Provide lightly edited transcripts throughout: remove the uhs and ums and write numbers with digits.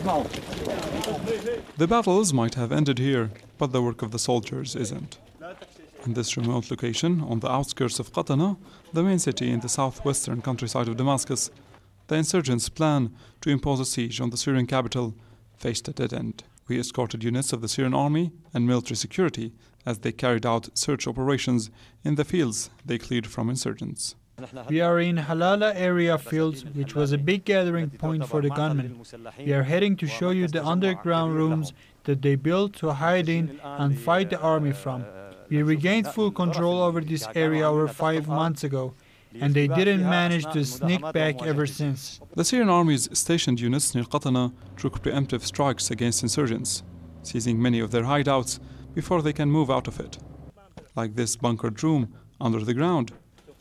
The battles might have ended here, but the work of the soldiers isn't. In this remote location, on the outskirts of Qatana, the main city in the southwestern countryside of Damascus, the insurgents' plan to impose a siege on the Syrian capital faced a dead end. We escorted units of the Syrian army and military security as they carried out search operations in the fields they cleared from insurgents. We are in Halala area fields, which was a big gathering point for the gunmen. We are heading to show you the underground rooms that they built to hide in and fight the army from. We regained full control over this area over 5 months ago, and they didn't manage to sneak back ever since. The Syrian army's stationed units near Qatana took preemptive strikes against insurgents, seizing many of their hideouts before they can move out of it, like this bunkered room under the ground.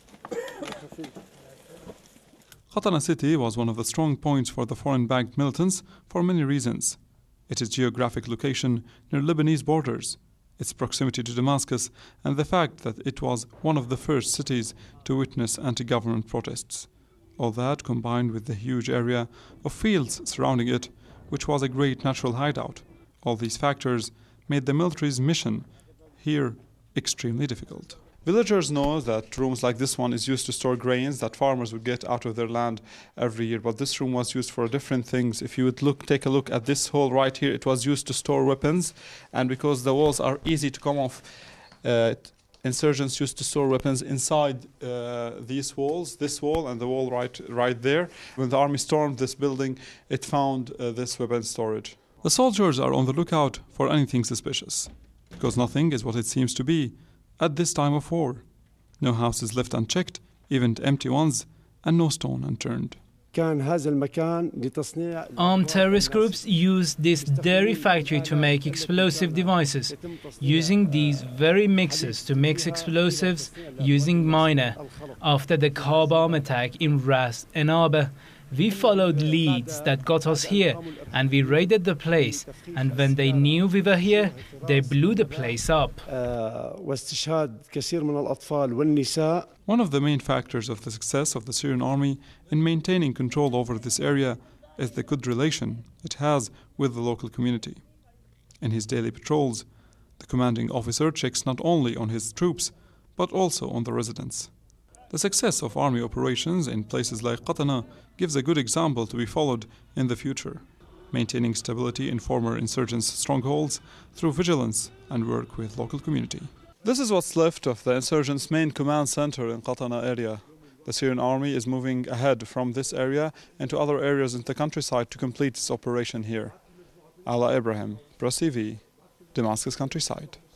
Qatana city was one of the strong points for the foreign-backed militants for many reasons. Its geographic location near Lebanese borders, its proximity to Damascus, and the fact that it was one of the first cities to witness anti-government protests. All that combined with the huge area of fields surrounding it, which was a great natural hideout. All these factors made the military's mission here extremely difficult. Villagers know that rooms like this one is used to store grains that farmers would get out of their land every year, but this room was used for different things. If you would take a look at this hole right here, it was used to store weapons, and because the walls are easy to come off, insurgents used to store weapons inside these walls, this wall and the wall right there. When the army stormed this building, it found this weapon storage. The soldiers are on the lookout for anything suspicious, because nothing is what it seems to be at this time of war. No house is left unchecked, even empty ones, and no stone unturned. Armed terrorist groups used this dairy factory to make explosive devices, using these very mixers to mix explosives using miner. After the car bomb attack in Ras and Arba, we followed leads that got us here, and we raided the place, and when they knew we were here, they blew the place up. One of the main factors of the success of the Syrian army in maintaining control over this area is the good relation it has with the local community. In his daily patrols, the commanding officer checks not only on his troops, but also on the residents. The success of army operations in places like Qatana gives a good example to be followed in the future, maintaining stability in former insurgents' strongholds through vigilance and work with local community. This is what's left of the insurgents' main command center in Qatana area. The Syrian army is moving ahead from this area into other areas in the countryside to complete its operation here. Ala Ibrahim, Press TV, Damascus countryside.